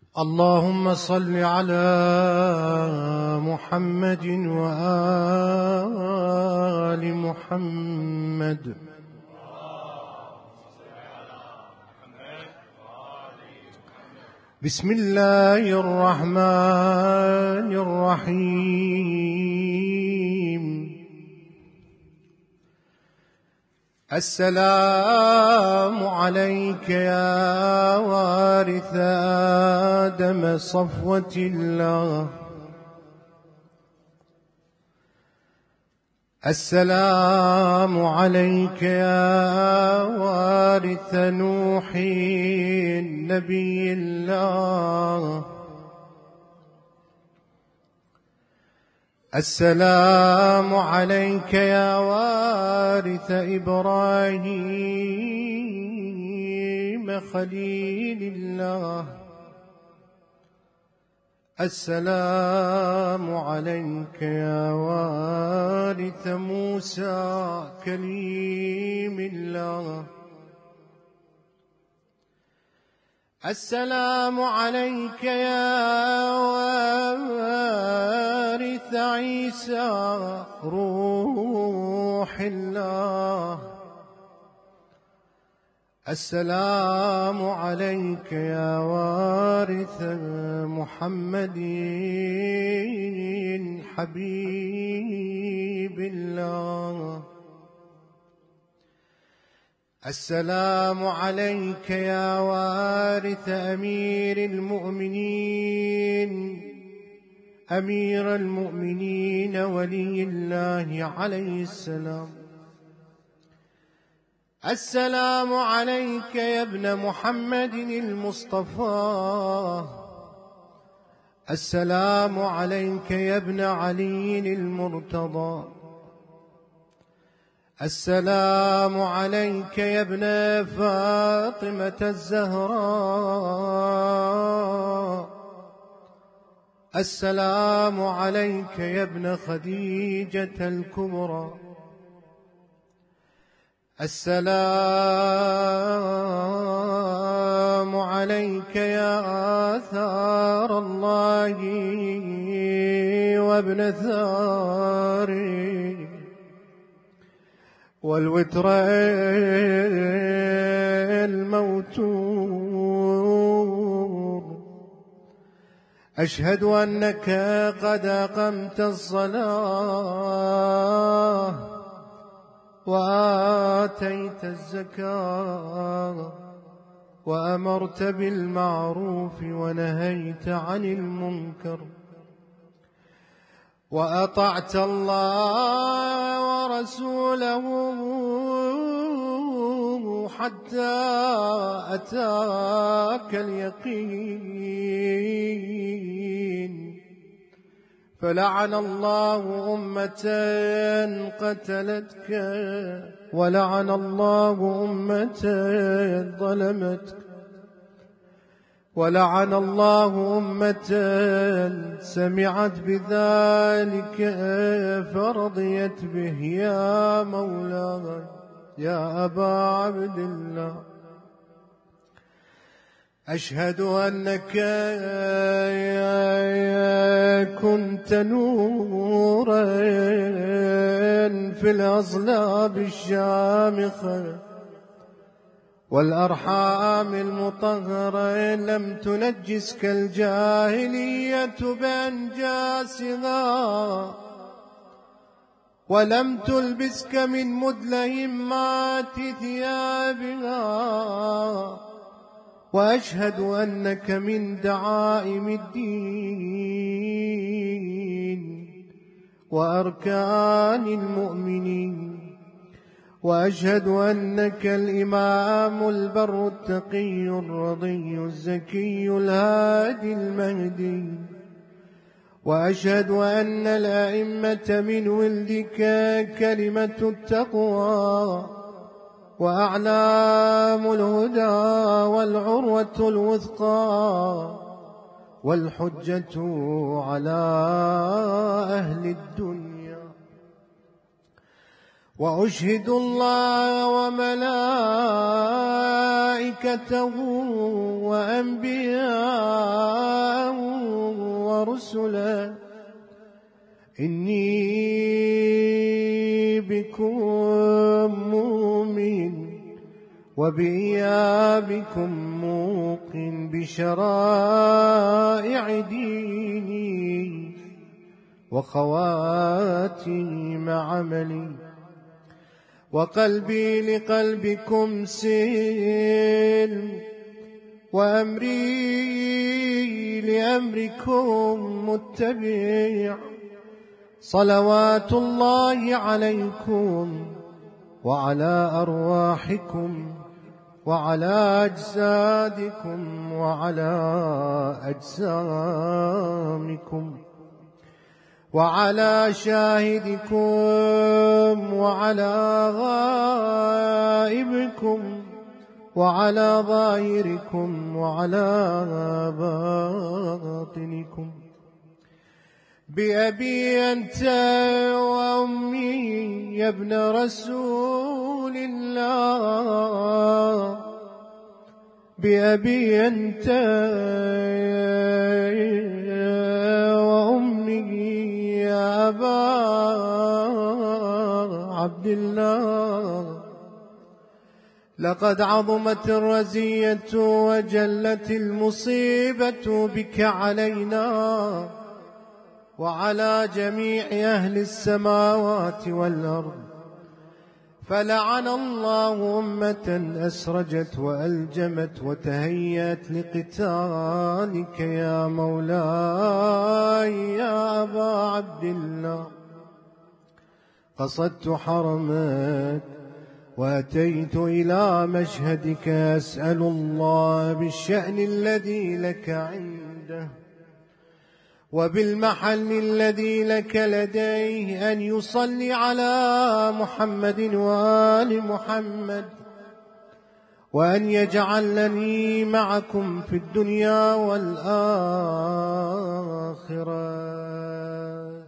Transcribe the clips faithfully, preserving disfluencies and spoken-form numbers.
اللهم صل على محمد وآل محمد. بسم الله الرحمن الرحيم. السلام عليك يا وارث آدم صفوة الله. السلام عليك يا وارث نوح نبي الله. السلام عليك يا وارث إبراهيم خليل الله. السلام عليك يا وارث موسى كليم الله. السلام عليك يا وارث عيسى روح الله. السلام عليك يا وارث محمد حبيب الله. السلام عليك يا وارث أمير المؤمنين أمير المؤمنين ولي الله عليه السلام. السلام عليك يا ابن محمد المصطفى. السلام عليك يا ابن علي المرتضى. السلام عليك يا ابن فاطمة الزهراء. السلام عليك يا ابن خديجة الكبرى. السلام عليك يا آثار الله وابن ثاري والوتر الموتور. أشهد أنك قد أقمت الصلاة وآتيت الزكاة وأمرت بالمعروف ونهيت عن المنكر وأطعت الله ورسوله حتى أتاك اليقين. فلعن الله أمة قتلتك ولعن الله أمة ظلمتك ولعن الله أمة سمعت بذلك فرضيت به. يا مولاي يا أبا عبد الله أشهد أنك كنت نورا في الأصلاب الشامخة والأرحام المطهرة. لم تنجسك الجاهلية بأنجاسها ولم تلبسك من مدلهمات ثيابها. وأشهد أنك من دعائم الدين وأركان المؤمنين. وأشهد أنك الإمام البر التقي الرضي الزكي الهادي المهدي. وأشهد أن الأئمة من ولدك كلمة التقوى وأعلام الهدى والعروة الوثقى والحجة على أهل الدنيا. وأشهد الله وملائكته وأنبياءه ورسله إني بكم مؤمن وبإيابكم موقن بشرائع ديني وخواتيم عملي، وقلبي لقلبكم سلم وأمري لأمركم متبع. صلوات الله عليكم وعلى أرواحكم وعلى أجسادكم وعلى أجسامكم وعلى شاهدكم وعلى غائبكم وعلى ظاهركم وعلى باطنكم. بأبي أنت وأمي يا ابن رسول الله، بأبي أنت وأمي يا أبا عبد الله. لقد عظمت الرزية وجلت المصيبة بك علينا وعلى جميع أهل السماوات والأرض، فلعن الله أمة أسرجت وألجمت وتهيأت لقتالك يا مولاي يا أبا عبد الله. قصدت حرمك وأتيت إلى مشهدك أسأل الله بالشأن الذي لك عنده وبالمحل الذي لك لديه أن يصلي على محمد وآل محمد، وأن يجعلني معكم في الدنيا والآخرة.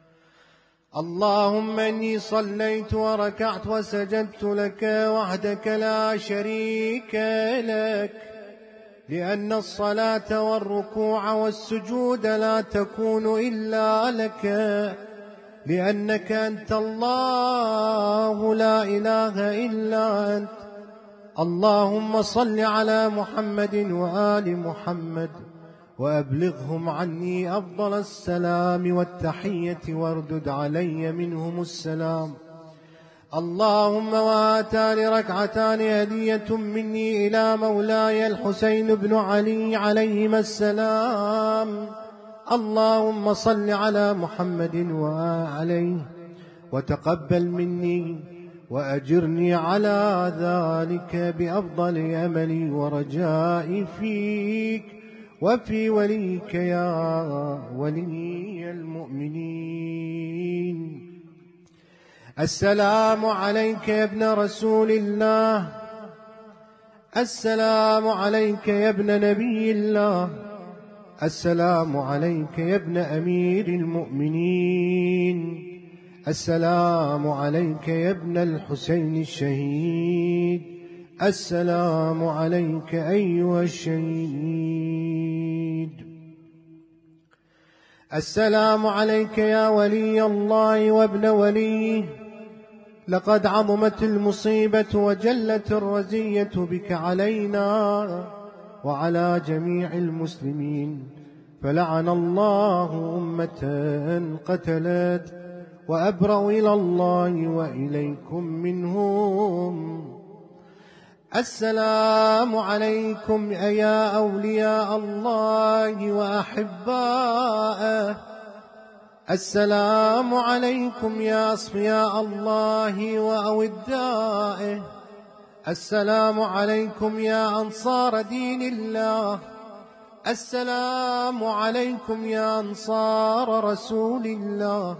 اللهم إني صليت وركعت وسجدت لك وحدك لا شريك لك، لأن الصلاة والركوع والسجود لا تكون إلا لك، لأنك أنت الله لا إله إلا أنت. اللهم صل على محمد وآل محمد وأبلغهم عني أفضل السلام والتحية واردد علي منهم السلام. اللهم وآتان ركعتان هدية مني إلى مولاي الحسين بن علي عليهما السلام. اللهم صل على محمد وآله وتقبل مني وأجرني على ذلك بأفضل أملي ورجائي فيك وفي وليك يا ولي المؤمنين. السلام عليك يا ابن رسول الله، السلام عليك يا ابن نبي الله، السلام عليك يا ابن أمير المؤمنين، السلام عليك يا ابن الحسين الشهيد، السلام عليك أيها الشهيد. السلام عليك يا ولي الله وابن وليه. لقد عظمت المصيبة وجلت الرزية بك علينا وعلى جميع المسلمين، فلعن الله أمة قتلت، وأبرأ إلى الله وإليكم منهم. السلام عليكم يا أولياء الله وأحباءه، السلام عليكم يا أصفياء الله وأودائه، السلام عليكم يا أنصار دين الله، السلام عليكم يا أنصار رسول الله،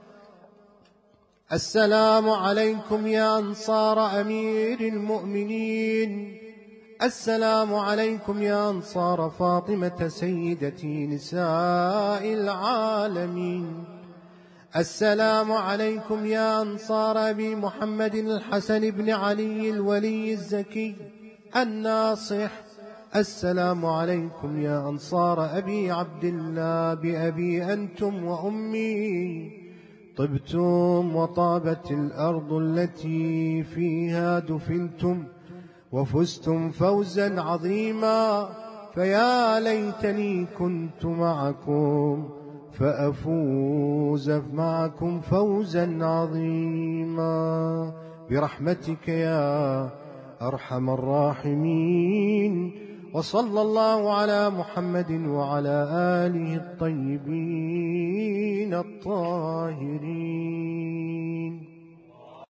السلام عليكم يا أنصار أمير المؤمنين، السلام عليكم يا أنصار فاطمة سيدتي نساء العالمين، السلام عليكم يا أنصار أبي محمد الحسن بن علي الولي الزكي الناصح السلام عليكم يا أنصار أبي عبد الله، بأبي أنتم وأمي، طبتم وطابت الأرض التي فيها دفنتم، وفزتم فوزا عظيما، فيا ليتني كنت معكم فأفوز معكم فوزا عظيما برحمتك يا أرحم الراحمين. وصلى الله على محمد وعلى آله الطيبين الطاهرين.